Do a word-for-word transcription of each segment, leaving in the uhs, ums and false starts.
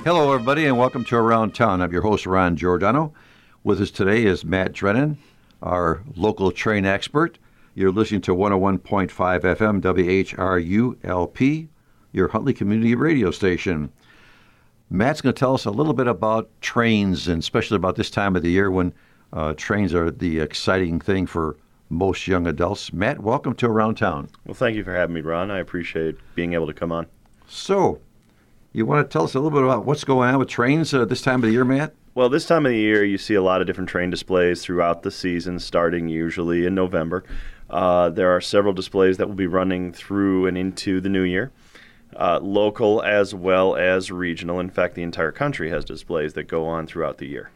Hello, everybody, and welcome to Around Town. I'm your host, Ron Giordano. With us today is Matt Drennan, our local train expert. You're listening to one oh one point five F M W H R U L P, your Huntley Community Radio station. Matt's going to tell us a little bit about trains, and especially about this time of the year when uh, trains are the exciting thing for most young adults. Matt, welcome to Around Town. Well, thank you for having me, Ron. I appreciate being able to come on. So, you want to tell us a little bit about what's going on with trains uh, this time of the year, Matt? Well, this time of the year, you see a lot of different train displays throughout the season, starting usually in November. Uh, there are several displays that will be running through and into the new year, uh, local as well as regional. In fact, the entire country has displays that go on throughout the year.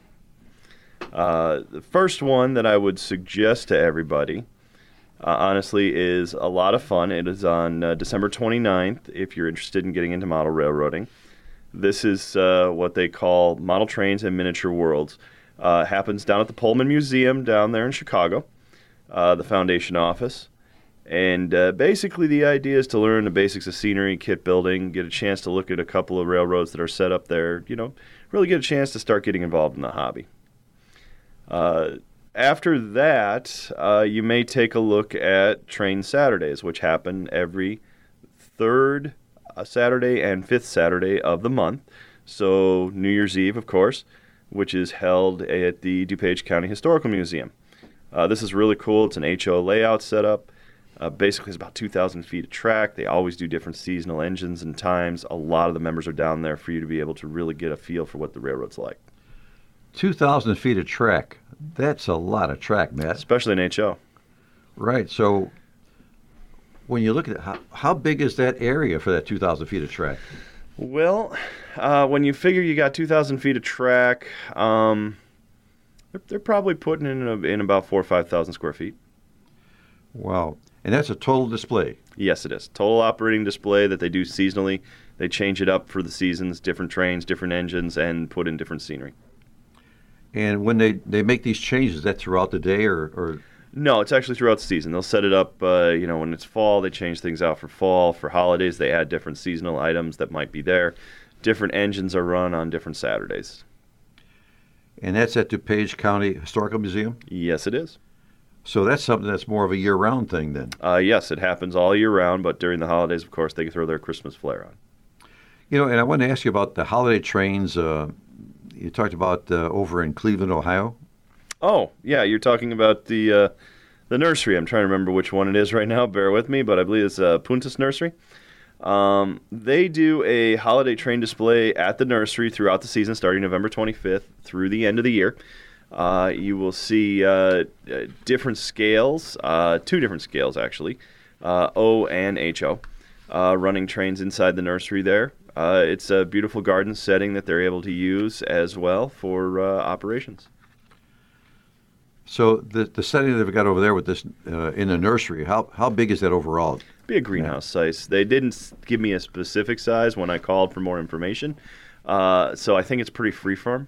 Uh, the first one that I would suggest to everybody, uh, honestly, is a lot of fun. It is on uh, December twenty-ninth, if you're interested in getting into model railroading. This is uh, what they call Model Trains and Miniature Worlds. Uh, happens down at the Pullman Museum down there in Chicago, uh, the foundation office. And uh, basically the idea is to learn the basics of scenery, kit building, get a chance to look at a couple of railroads that are set up there, you know, really get a chance to start getting involved in the hobby. Uh, after that, uh, you may take a look at Train Saturdays, which happen every third uh, Saturday and fifth Saturday of the month. So New Year's Eve, of course, which is held at the DuPage County Historical Museum. Uh, this is really cool. It's an H O layout setup. Uh, basically, it's about two thousand feet of track. They always do different seasonal engines and times. A lot of the members are down there for you to be able to really get a feel for what the railroad's like. two thousand feet of track. That's a lot of track, Matt. Especially in H O. Right. So when you look at it, how, how big is that area for that two thousand feet of track? Well, uh, when you figure you got two thousand feet of track, um, they're, they're probably putting in, a, in about four or five thousand square feet. Wow. And that's a total display. Yes, it is. Total operating display that they do seasonally. They change it up for the seasons, different trains, different engines, and put in different scenery. And when they, they make these changes, is that throughout the day or, or? No, it's actually throughout the season. They'll set it up, uh, you know, when it's fall, they change things out for fall. For holidays, they add different seasonal items that might be there. Different engines are run on different Saturdays. And that's at DuPage County Historical Museum? Yes, it is. So that's something that's more of a year-round thing then? Uh, yes, it happens all year round, but during the holidays, of course, they throw their Christmas flair on. You know, and I want to ask you about the holiday trains. Uh, you talked about uh, over in Cleveland, Ohio. Oh, yeah, you're talking about the uh, the nursery. I'm trying to remember which one it is right now. Bear with me, but I believe it's uh, Puntas Nursery. Um, they do a holiday train display at the nursery throughout the season, starting November twenty-fifth through the end of the year. Uh, you will see uh, uh, different scales, uh, two different scales actually, uh, O and H O, uh, running trains inside the nursery there. Uh, it's a beautiful garden setting that they're able to use as well for uh, operations. So the the setting they've got over there with this uh, in the nursery, how how big is that overall? Be a greenhouse size. They didn't give me a specific size when I called for more information, uh, so I think it's pretty freeform.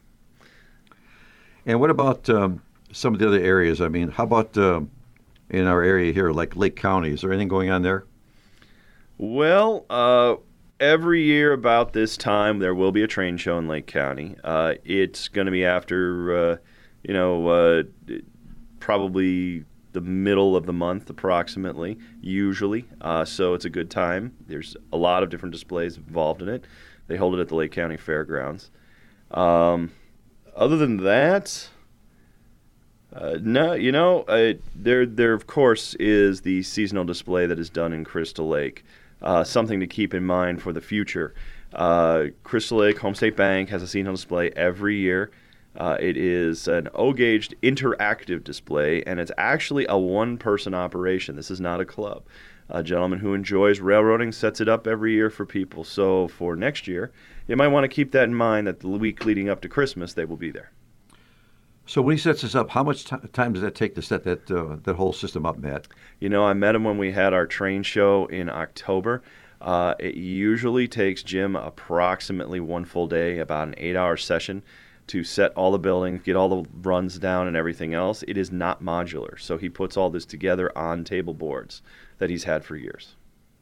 And what about um, some of the other areas? I mean, how about um, in our area here, like Lake County? Is there anything going on there? Well, uh, every year about this time, there will be a train show in Lake County. Uh, it's going to be after, uh, you know, uh, probably the middle of the month approximately, usually. Uh, so it's a good time. There's a lot of different displays involved in it. They hold it at the Lake County Fairgrounds. Um Other than that, uh, no, you know, uh, there, there of course is the seasonal display that is done in Crystal Lake. Uh, something to keep in mind for the future. Uh, Crystal Lake Home State Bank has a seasonal display every year. Uh, it is an O-gauged interactive display, and it's actually a one-person operation. This is not a club. A gentleman who enjoys railroading sets it up every year for people. So for next year, you might want to keep that in mind that the week leading up to Christmas, they will be there. So when he sets this up, how much t- time does that take to set that uh, that whole system up, Matt? You know, I met him when we had our train show in October. Uh, it usually takes Jim approximately one full day, about an eight-hour session, to set all the buildings, get all the runs down and everything else. It is not modular, so he puts all this together on table boards that he's had for years.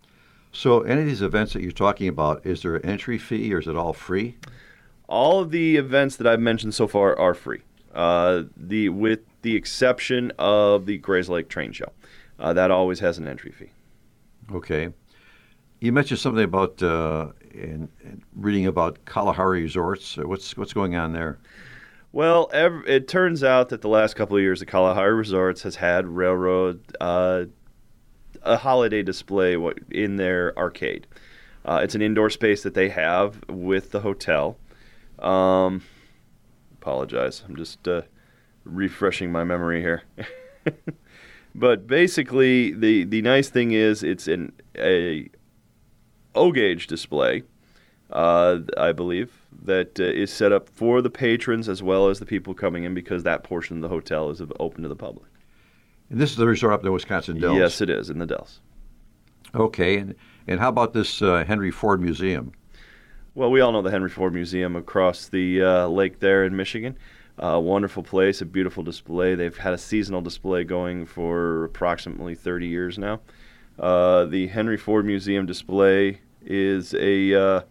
So, any of these events that you're talking about, is there an entry fee or is it all free? All of the events that I've mentioned so far are free, uh, the with the exception of the Grays Lake Train Show. Uh, that always has an entry fee. Okay. You mentioned something about uh, in, in reading about Kalahari Resorts. What's what's going on there? Well, ev- it turns out that the last couple of years, the Kalahari Resorts has had railroad uh, a holiday display wa- in their arcade. Uh, it's an indoor space that they have with the hotel. Um, apologize, I'm just uh, refreshing my memory here. But basically, the, the nice thing is it's an a O-gauge display, uh, I believe, that uh, is set up for the patrons as well as the people coming in because that portion of the hotel is open to the public. And this is the resort up in the Wisconsin Dells? Yes, it is, in the Dells. Okay. And, and how about this uh, Henry Ford Museum? Well, we all know the Henry Ford Museum across the uh, lake there in Michigan. A uh, wonderful place, a beautiful display. They've had a seasonal display going for approximately thirty years now. Uh, the Henry Ford Museum display is a uh,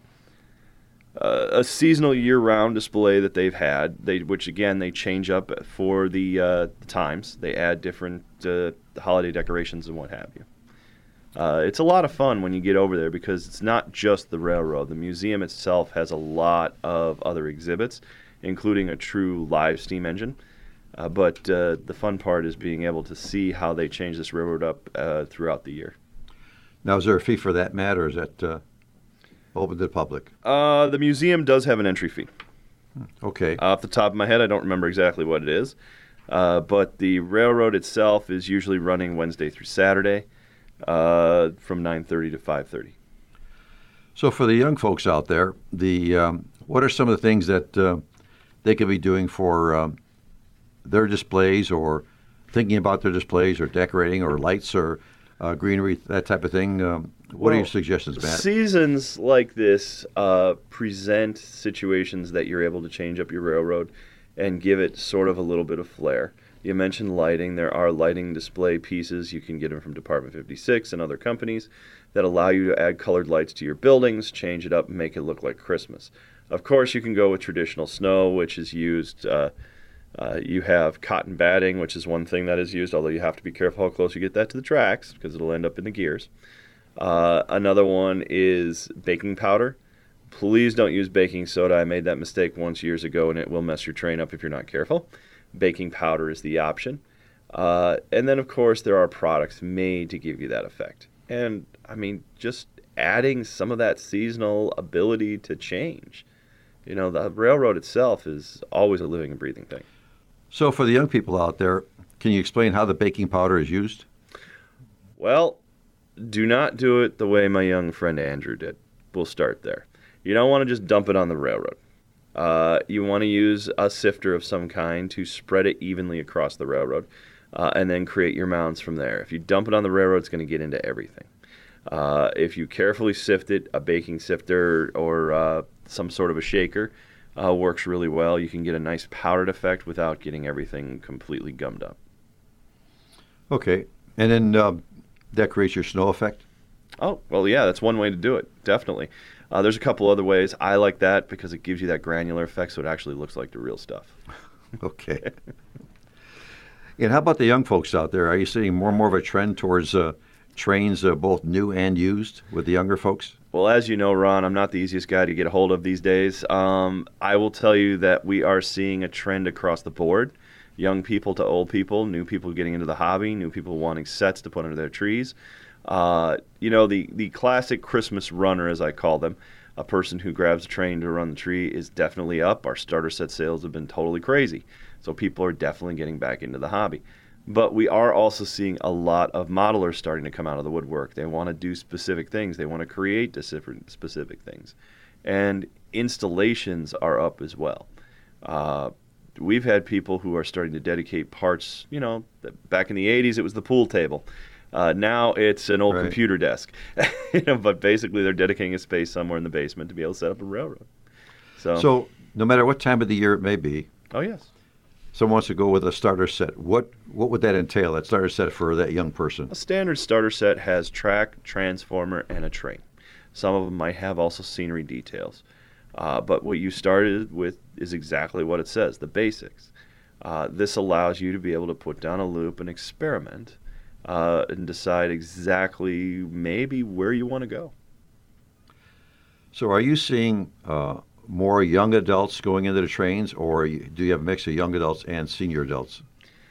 a seasonal year-round display that they've had, they, which again they change up for the, uh, the times. They add different uh, holiday decorations and what have you. Uh, it's a lot of fun when you get over there because it's not just the railroad. The museum itself has a lot of other exhibits, including a true live steam engine. Uh, but uh, the fun part is being able to see how they change this railroad up uh, throughout the year. Now, is there a fee for that, Matt, or is that uh, open to the public? Uh, the museum does have an entry fee. Okay. Uh, off the top of my head, I don't remember exactly what it is. Uh, but the railroad itself is usually running Wednesday through Saturday uh, from nine thirty to five thirty. So for the young folks out there, the um, what are some of the things that uh, they could be doing for um, their displays or thinking about their displays or decorating or lights or uh, greenery, that type of thing? Um, what well, are your suggestions, Matt? Seasons like this uh, present situations that you're able to change up your railroad and give it sort of a little bit of flair. You mentioned lighting. There are lighting display pieces. You can get them from Department fifty-six and other companies that allow you to add colored lights to your buildings, change it up, and make it look like Christmas. Of course, you can go with traditional snow, which is used. Uh, uh, you have cotton batting, which is one thing that is used, although you have to be careful how close you get that to the tracks because it'll end up in the gears. Uh, another one is baking powder. Please don't use baking soda. I made that mistake once years ago, and it will mess your train up if you're not careful. Baking powder is the option. Uh, and then, of course, there are products made to give you that effect. And, I mean, just adding some of that seasonal ability to change. You know, the railroad itself is always a living and breathing thing. So for the young people out there, can you explain how the baking powder is used? Well, do not do it the way my young friend Andrew did. We'll start there. You don't want to just dump it on the railroad. Uh, you want to use a sifter of some kind to spread it evenly across the railroad uh, and then create your mounds from there. If you dump it on the railroad, it's going to get into everything. Uh, if you carefully sift it, a baking sifter or uh, some sort of a shaker uh, works really well. You can get a nice powdered effect without getting everything completely gummed up. Okay. And then um, that creates your snow effect? Oh, well, yeah, that's one way to do it, definitely. Uh, there's a couple other ways. I like that because it gives you that granular effect so it actually looks like the real stuff. Okay. And how about the young folks out there? Are you seeing more and more of a trend towards uh, trains, uh, both new and used, with the younger folks? Well, as you know, Ron, I'm not the easiest guy to get a hold of these days. Um, I will tell you that we are seeing a trend across the board. Young people to old people, new people getting into the hobby, new people wanting sets to put under their trees. Uh, you know, the, the classic Christmas runner, as I call them, a person who grabs a train to run the tree, is definitely up. Our starter set sales have been totally crazy. So people are definitely getting back into the hobby. But we are also seeing a lot of modelers starting to come out of the woodwork. They want to do specific things. They want to create different specific things. And installations are up as well. Uh, we've had people who are starting to dedicate parts, you know, back in the eighties it was the pool table. Uh, now it's an old right. computer desk. you know, but basically they're dedicating a space somewhere in the basement to be able to set up a railroad. So, So no matter what time of the year it may be, oh yes. someone wants to go with a starter set. What what would that entail, that starter set for that young person? A standard starter set has track, transformer, and a train. Some of them might have also scenery details. Uh, but what you started with is exactly what it says, the basics. Uh, this allows you to be able to put down a loop and experiment uh, and decide exactly maybe where you want to go. So are you seeing uh, more young adults going into the trains, or do you have a mix of young adults and senior adults?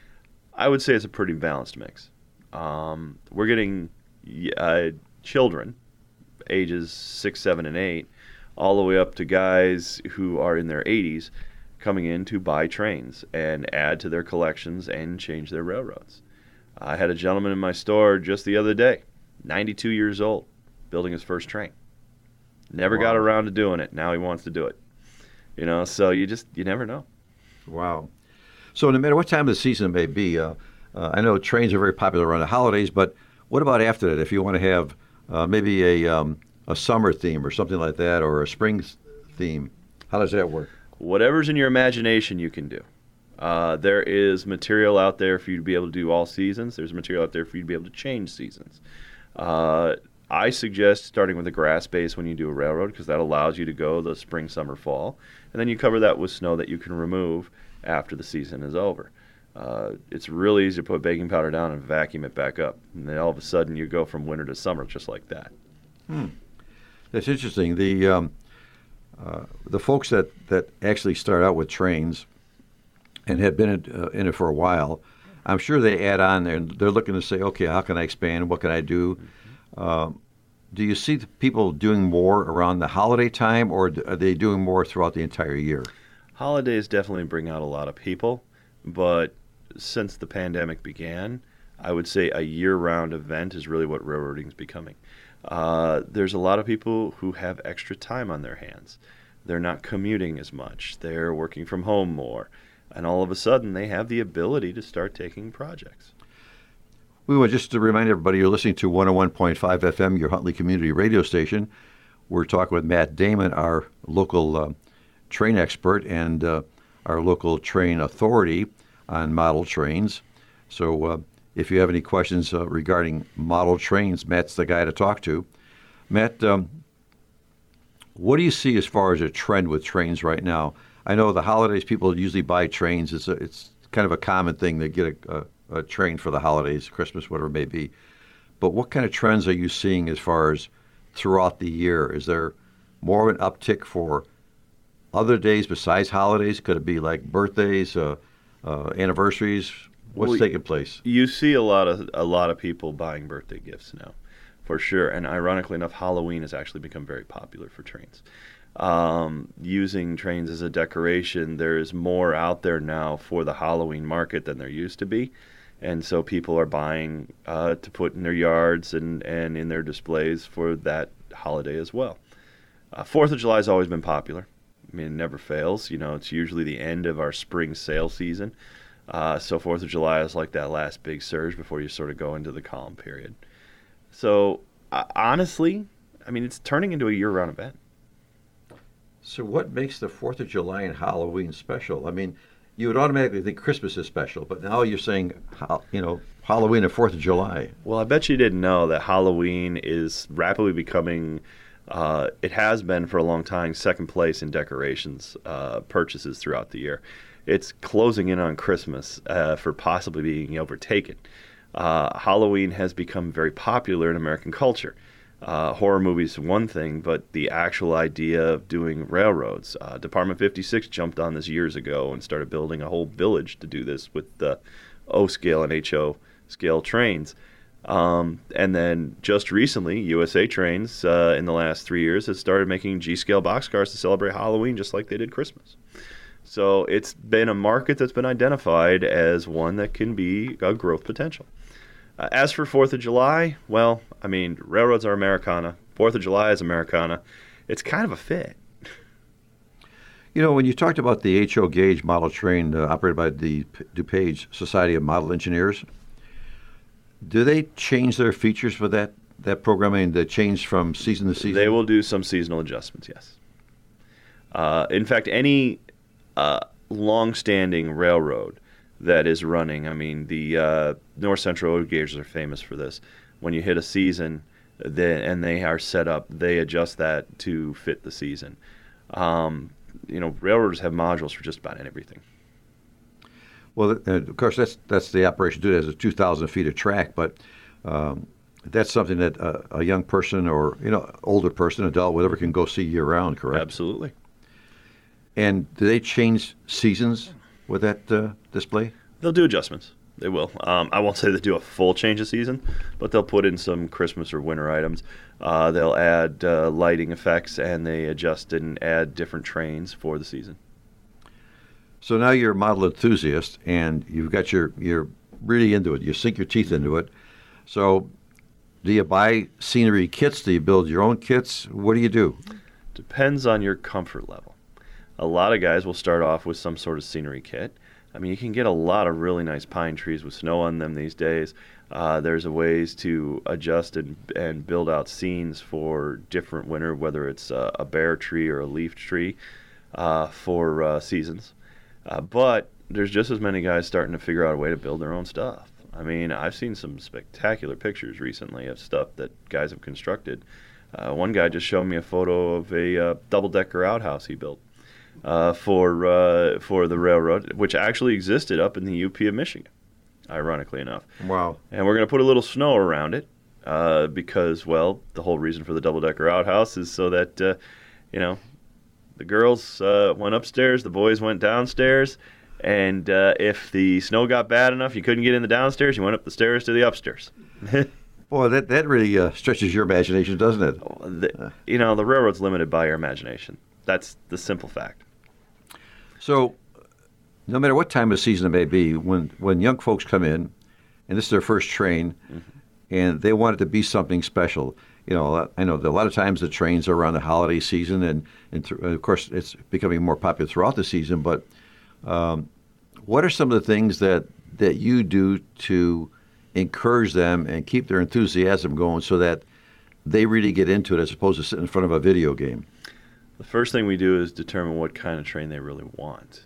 I would say it's a pretty balanced mix. Um, we're getting uh, children, ages six, seven, and eight, all the way up to guys who are in their eighties coming in to buy trains and add to their collections and change their railroads. I had a gentleman in my store just the other day, ninety-two years old, building his first train. Never wow. got around to doing it. Now he wants to do it. You know, so you just, you never know. Wow. So no matter what time of the season it may be, uh, uh, I know trains are very popular around the holidays, but what about after that? If you want to have uh, maybe a um, a summer theme or something like that, or a spring theme, how does that work? Whatever's in your imagination, you can do. Uh, there is material out there for you to be able to do all seasons. There's material out there for you to be able to change seasons. Uh, I suggest starting with a grass base when you do a railroad, because that allows you to go the spring, summer, fall, and then you cover that with snow that you can remove after the season is over. Uh, it's really easy to put baking powder down and vacuum it back up, and then all of a sudden you go from winter to summer just like that. Hmm. That's interesting. The um, uh, the folks that, that actually start out with trains and have been in, uh, in it for a while, I'm sure they add on there, and they're looking to say, okay, how can I expand? What can I do? Mm-hmm. Um, do you see people doing more around the holiday time, or are they doing more throughout the entire year? Holidays definitely bring out a lot of people, but since the pandemic began, I would say a year-round event is really what railroading is becoming. Uh, there's a lot of people who have extra time on their hands. They're not commuting as much. They're working from home more. And all of a sudden, they have the ability to start taking projects. We want just to remind everybody you're listening to one oh one point five F M, your Huntley Community Radio Station. We're talking with Matt Damon, our local uh, train expert and uh, our local train authority on model trains. So uh, if you have any questions uh, regarding model trains, Matt's the guy to talk to. Matt, um, what do you see as far as a trend with trains right now? I know the holidays, people usually buy trains. It's a, it's kind of a common thing to get a, a, a train for the holidays, Christmas, whatever it may be. But what kind of trends are you seeing as far as throughout the year? Is there more of an uptick for other days besides holidays? Could it be like birthdays, uh, uh, anniversaries? What's well, taking place? You see a lot of a lot of people buying birthday gifts now, for sure. And ironically enough, Halloween has actually become very popular for trains. Um, using trains as a decoration, there is more out there now for the Halloween market than there used to be. And so people are buying uh, to put in their yards and, and in their displays for that holiday as well. Uh, Fourth of July has always been popular. I mean, it never fails. You know, it's usually the end of our spring sale season. Uh, so Fourth of July is like that last big surge before you sort of go into the calm period. So uh, honestly, I mean, it's turning into a year-round event. So what makes the Fourth of July and Halloween special? I mean, you would automatically think Christmas is special, but now you're saying, you know, Halloween and Fourth of July. Well, I bet you didn't know that Halloween is rapidly becoming, uh, it has been for a long time, second place in decorations uh, purchases throughout the year. It's closing in on Christmas uh, for possibly being overtaken. Uh, Halloween has become very popular in American culture. Uh, horror movies is one thing, but the actual idea of doing railroads. Uh, Department fifty-six jumped on this years ago and started building a whole village to do this with the O-scale and H O-scale trains. Um, and then just recently, U S A Trains, uh, in the last three years, has started making G-scale boxcars to celebrate Halloween just like they did Christmas. So it's been a market that's been identified as one that can be a growth potential. Uh, as for Fourth of July, well, I mean, railroads are Americana. Fourth of July is Americana. It's kind of a fit. You know, when you talked about the H O gauge model train uh, operated by the DuPage Society of Model Engineers, do they change their features for that, that program? I mean, they change from season to season? They will do some seasonal adjustments, yes. Uh, in fact, any uh, long-standing railroad that is running. I mean, the uh, North Central Road Gauges are famous for this. When you hit a season they, and they are set up, they adjust that to fit the season. Um, you know, railroaders have modules for just about everything. Well, uh, of course, that's that's the operation too. It has two thousand feet of track, but um, that's something that uh, a young person or you know older person, adult, whatever, can go see year round. Correct? Absolutely. And do they change seasons with that uh, display? They'll do adjustments. They will. Um, I won't say they do a full change of season, but they'll put in some Christmas or winter items. Uh, they'll add uh, lighting effects, and they adjust and add different trains for the season. So now you're a model enthusiast, and you've got your you're really into it. You sink your teeth into it. So, do you buy scenery kits? Do you build your own kits? What do you do? Depends on your comfort level. A lot of guys will start off with some sort of scenery kit. I mean, you can get a lot of really nice pine trees with snow on them these days. Uh, there's a ways to adjust and and build out scenes for different winter, whether it's uh, a bare tree or a leaf tree uh, for uh, seasons. Uh, but there's just as many guys starting to figure out a way to build their own stuff. I mean, I've seen some spectacular pictures recently of stuff that guys have constructed. Uh, one guy just showed me a photo of a uh, double-decker outhouse he built uh, for uh, for the railroad, which actually existed up in the U P of Michigan, ironically enough. Wow. And we're going to put a little snow around it uh, because, well, the whole reason for the double-decker outhouse is so that, uh, you know, the girls uh, went upstairs, the boys went downstairs, and uh, if the snow got bad enough, you couldn't get in the downstairs, you went up the stairs to the upstairs. Boy, that, that really uh, stretches your imagination, doesn't it? The, you know, the railroad's limited by your imagination. That's the simple fact. So, no matter what time of season it may be, when, when young folks come in, and this is their first train, mm-hmm. and they want it to be something special, you know, I know that a lot of times the trains are around the holiday season, and, and th- of course it's becoming more popular throughout the season, but um, what are some of the things that, that you do to encourage them and keep their enthusiasm going so that they really get into it as opposed to sitting in front of a video game? The first thing we do is determine what kind of train they really want.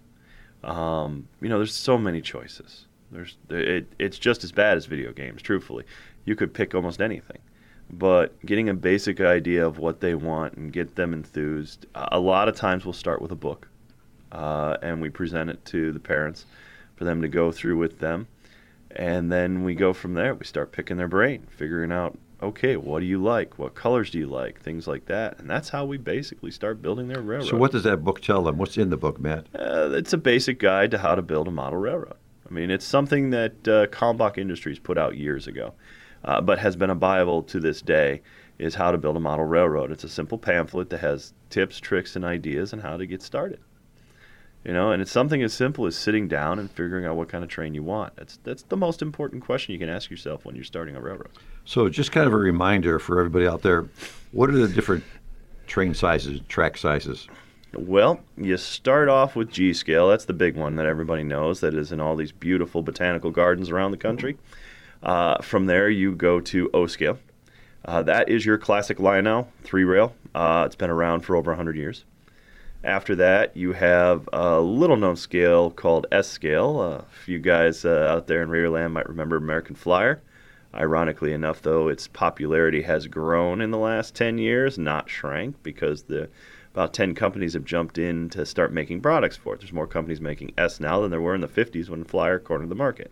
Um, you know, there's so many choices. There's it, It's just as bad as video games, truthfully. You could pick almost anything. But getting a basic idea of what they want and get them enthused, a lot of times we'll start with a book, uh, and we present it to the parents for them to go through with them. And then we go from there. We start picking their brain, figuring out, okay, what do you like? What colors do you like? Things like that. And that's how we basically start building their railroad. So what does that book tell them? What's in the book, Matt? Uh, it's a basic guide to how to build a model railroad. I mean, it's something that uh, Kalmbach Industries put out years ago. Uh, but has been a Bible to this day, is how to build a model railroad. It's a simple pamphlet that has tips, tricks, and ideas on how to get started. You know, and it's something as simple as sitting down and figuring out what kind of train you want. That's that's the most important question you can ask yourself when you're starting a railroad. So just kind of a reminder for everybody out there, what are the different train sizes, track sizes? Well, you start off with G scale. That's the big one that everybody knows, that is in all these beautiful botanical gardens around the country. Uh, from there, you go to O scale. Uh, that is your classic Lionel three rail. Uh, it's been around for over one hundred years. After that, you have a little-known scale called S scale. Uh, a few guys uh, out there in Raiderland might remember American Flyer. Ironically enough, though, its popularity has grown in the last ten years, not shrank, because the about ten companies have jumped in to start making products for it. There's more companies making S now than there were in the fifties when Flyer cornered the market.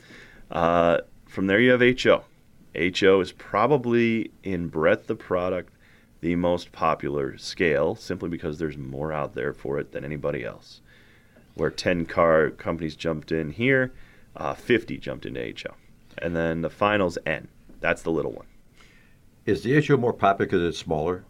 Uh, From there, you have H O. H O is probably, in breadth of product, the most popular scale, simply because there's more out there for it than anybody else. Where ten car companies jumped in here, uh, fifty jumped into H O. And then the final's N. That's the little one. Is the H O more popular because it's smaller?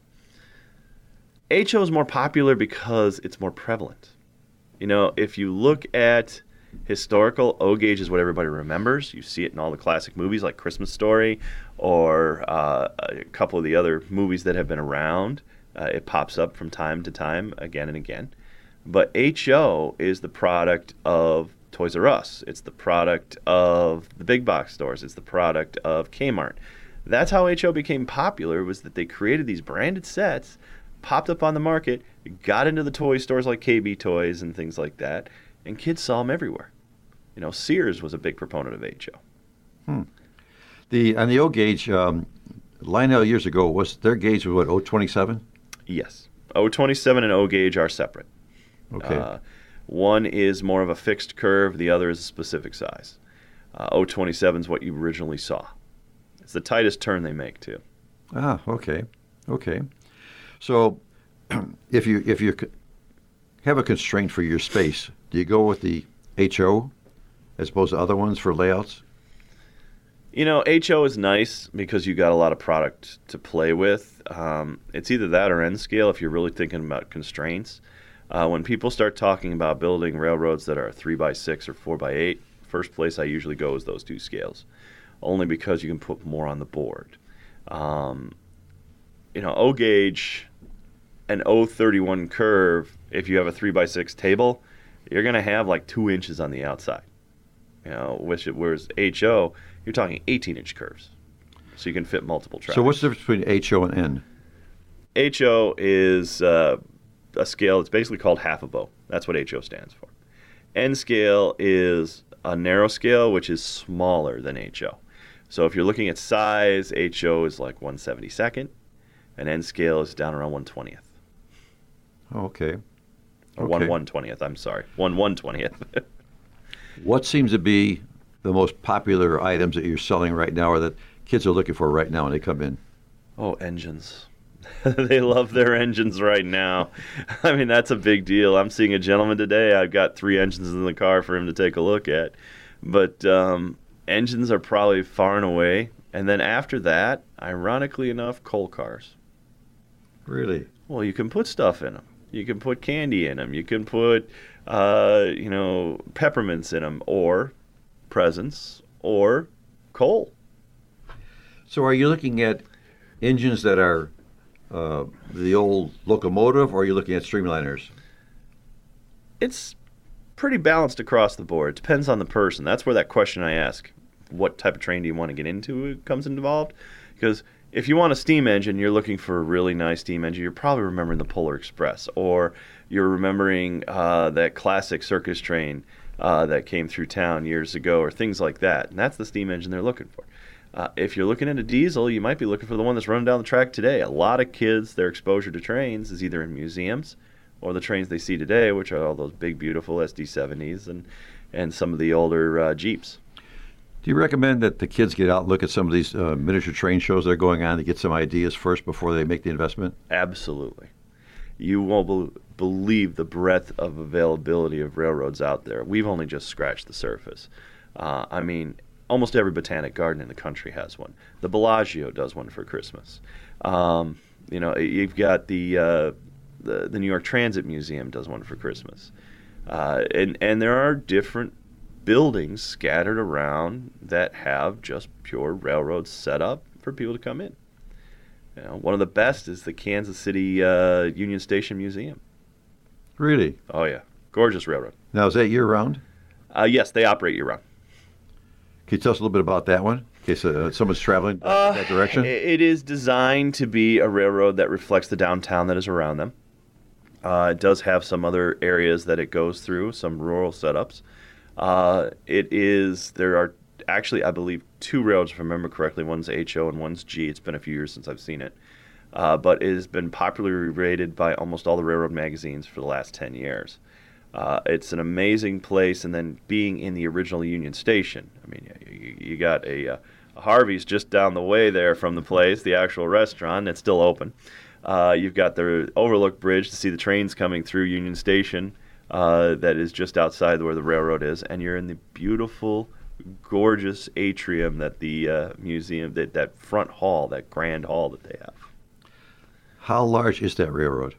H O is more popular because it's more prevalent. You know, if you look at historical, O gauge is what everybody remembers. You see it in all the classic movies like Christmas Story or uh, a couple of the other movies that have been around. Uh, it pops up from time to time again and again. But H O is the product of Toys R Us. It's the product of the big box stores. It's the product of Kmart. That's how H O became popular, was that they created these branded sets, popped up on the market, got into the toy stores like K B Toys and things like that, and kids saw them everywhere. You know, Sears was a big proponent of H O. Hmm. The on the O gauge, um, Lionel years ago was their gauge was what O twenty-seven? Yes, O twenty-seven and O gauge are separate. Okay. Uh, one is more of a fixed curve. The other is a specific size. Uh, O twenty-seven is what you originally saw. It's the tightest turn they make too. Ah, okay, okay. So, if you if you have a constraint for your space, do you go with the H O as opposed to other ones for layouts? You know, H O is nice because you got a lot of product to play with. Um, it's either that or N scale if you're really thinking about constraints. Uh, when people start talking about building railroads that are three by six or four by eight, first place I usually go is those two scales, only because you can put more on the board. Um, you know, O gauge, an O thirty-one curve, if you have a three by six table, you're going to have like two inches on the outside. You know, which whereas H O, you're talking eighteen inch curves, so you can fit multiple tracks. So what's the difference between H O and N? H O is uh, a scale that's basically called half a bow. That's what H O stands for. N scale is a narrow scale, which is smaller than H O. So if you're looking at size, H O is like one seventy-second, and N scale is down around one twentieth. Oh, okay. Or Okay. one one twentieth, I'm sorry. one one twentieth. What seems to be the most popular items that you're selling right now or that kids are looking for right now when they come in? Oh, engines. They love their engines right now. I mean, that's a big deal. I'm seeing a gentleman today. I've got three engines in the car for him to take a look at. But um, engines are probably far and away. And then after that, ironically enough, coal cars. Really? Well, you can put stuff in them. You can put candy in them. You can put, uh, you know, peppermints in them, or presents, or coal. So are you looking at engines that are uh, the old locomotive, or are you looking at streamliners? It's pretty balanced across the board. Depends on the person. That's where that question I ask, what type of train do you want to get into, comes involved. Because if you want a steam engine, you're looking for a really nice steam engine, you're probably remembering the Polar Express, or you're remembering uh, that classic circus train uh, that came through town years ago, or things like that. And that's the steam engine they're looking for. Uh, if you're looking at a diesel, you might be looking for the one that's running down the track today. A lot of kids, their exposure to trains is either in museums or the trains they see today, which are all those big, beautiful S D seventies and, and some of the older uh, Jeeps. Do you recommend that the kids get out and look at some of these uh, miniature train shows that are going on to get some ideas first before they make the investment? Absolutely. You won't be- believe the breadth of availability of railroads out there. We've only just scratched the surface. Uh, I mean, almost every botanic garden in the country has one. The Bellagio does one for Christmas. Um, you know, you've got the, uh, the the New York Transit Museum does one for Christmas. Uh, and, and there are different buildings scattered around that have just pure railroads set up for people to come in. You know, one of the best is the Kansas City uh, Union Station Museum. Really? Oh, yeah. Gorgeous railroad. Now, is that year-round? Uh, yes, they operate year-round. Can you tell us a little bit about that one, in case uh, someone's traveling Uh, that direction? It is designed to be a railroad that reflects the downtown that is around them. Uh, it does have some other areas that it goes through, some rural setups. Uh, it is, there are actually, I believe, two railroads, if I remember correctly. One's H O and one's G. It's been a few years since I've seen it. Uh, but it has been popularly rated by almost all the railroad magazines for the last ten years. Uh, it's an amazing place, and then being in the original Union Station. I mean, you, you got a, uh, a Harvey's just down the way there from the place, the actual restaurant. It's still open. Uh, you've got the Overlook Bridge to see the trains coming through Union Station uh, that is just outside where the railroad is, and you're in the beautiful, gorgeous atrium that the uh, museum, that, that front hall, that grand hall that they have. How large is that railroad?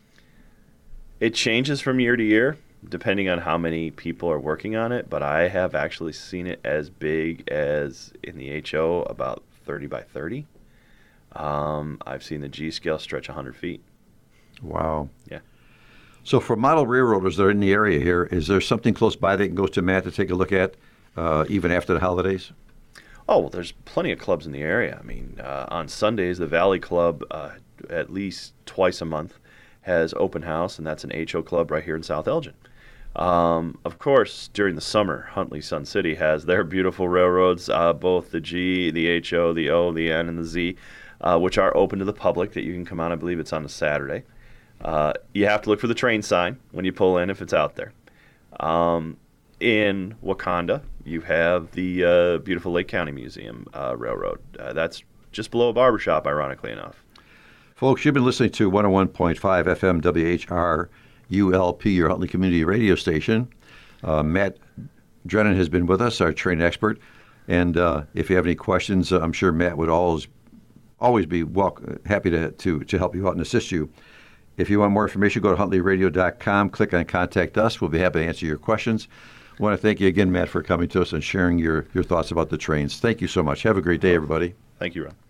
It changes from year to year, depending on how many people are working on it, but I have actually seen it as big as in the H O, about thirty by thirty. Um, I've seen the G scale stretch one hundred feet. Wow. Yeah. So for model railroaders that are in the area here, is there something close by they can go to, Matt, to take a look at, uh, even after the holidays? Oh, well, there's plenty of clubs in the area. I mean, uh, on Sundays, the Valley Club, uh, at least twice a month, has open house, and that's an H O club right here in South Elgin. Um, of course, during the summer, Huntley Sun City has their beautiful railroads, uh, both the G, the H O, the O, the N, and the Z, uh, which are open to the public that you can come on. I believe it's on a Saturday. Uh, you have to look for the train sign when you pull in if it's out there. Um, in Wakanda, you have the uh, beautiful Lake County Museum uh, Railroad. Uh, that's just below a barbershop, ironically enough. Folks, you've been listening to one oh one point five F M W H R U L P, your Huntley Community Radio Station. Uh, Matt Drennan has been with us, our train expert. And uh, if you have any questions, uh, I'm sure Matt would always always be welcome, happy to, to, to help you out and assist you. If you want more information, go to huntley radio dot com, click on Contact Us. We'll be happy to answer your questions. I want to thank you again, Matt, for coming to us and sharing your, your thoughts about the trains. Thank you so much. Have a great day, everybody. Thank you, Ron.